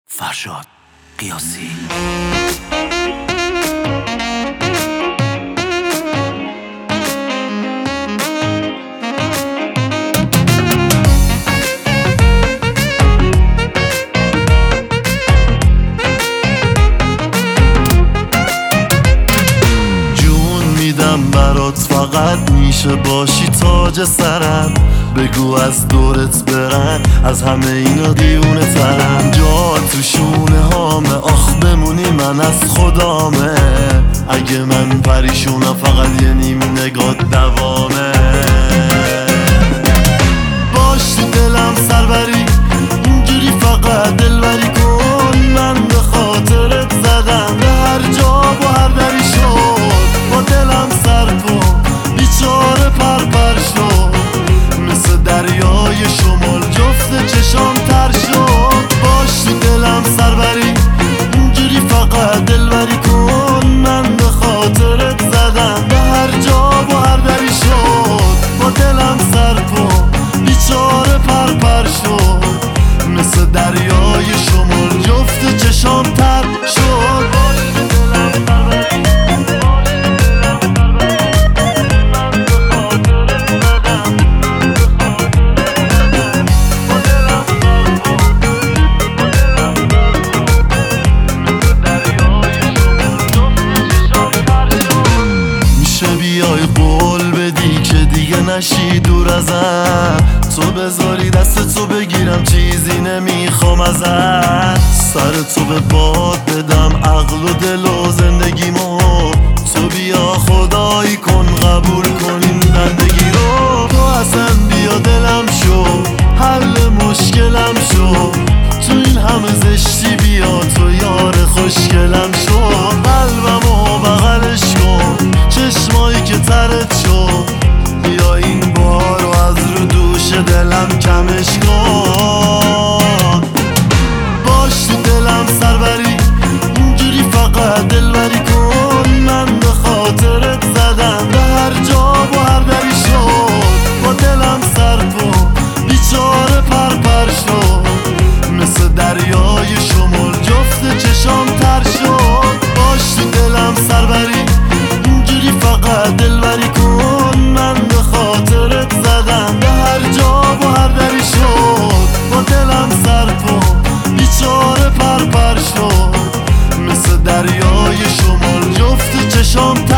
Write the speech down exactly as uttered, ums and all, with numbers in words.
فرشاد قیاسی. جون میدم برات، فقط میشه باشی تاج سرم. بگو از دورت برن، از همه اینا دیونه ترم. جا تو شونه هامه، آخ بمونی من از خدامه. اگه من پریشونم فقط یه نیم نگاه دوامه. باش تو دلم سربری، اینجوری فقط دلبری کن. من به خاطرت زدم به هر جا و هر دری شد. با دلم سر کن بیچاره پرپر شد، مثل دریای شمال جفت چشام تر شد. باش تو دلم سربری، اینجوری فقط دلبری کن. من به خاطرت زدم به هر جا و هر دری شد. با دلم سر کن بیچاره پرپر شد، مثل دریای شمال جفت چشام تر شد. بیای قول بدی که دیگه نشی دور ازم. تو بذاری دست تو بگیرم، چیزی نمیخوام ازت. سر تو به باد بدم عقل و دل و زندگیمو. تو بیا خدایی کن قبول کن این بندگی رو. تو اصلا بیا دلم شو، حل مشکلم شو. تو این همه زشتی بیا تو یار خوشگلم شو. قلبمو بغلش کن، چشمایی که ترت شد. بیا این بار رو از رو دوش دلم کمش کن. باش تو دلم سربری، اینجوری فقط دلبری کن. من به خاطرت زدم به هر جا و هر دری شد. با دلم سر کن بیچاره پرپر شد، مثل دریای شمال جفت چشام تر شد. باش تو دلم سربری، اینجوری فقط دلبری کن. من به خاطرت زدم به هر جا و هر دری شد. با دلم سر کن بیچاره پرپر شد، مثل دریای شمال جفت چشام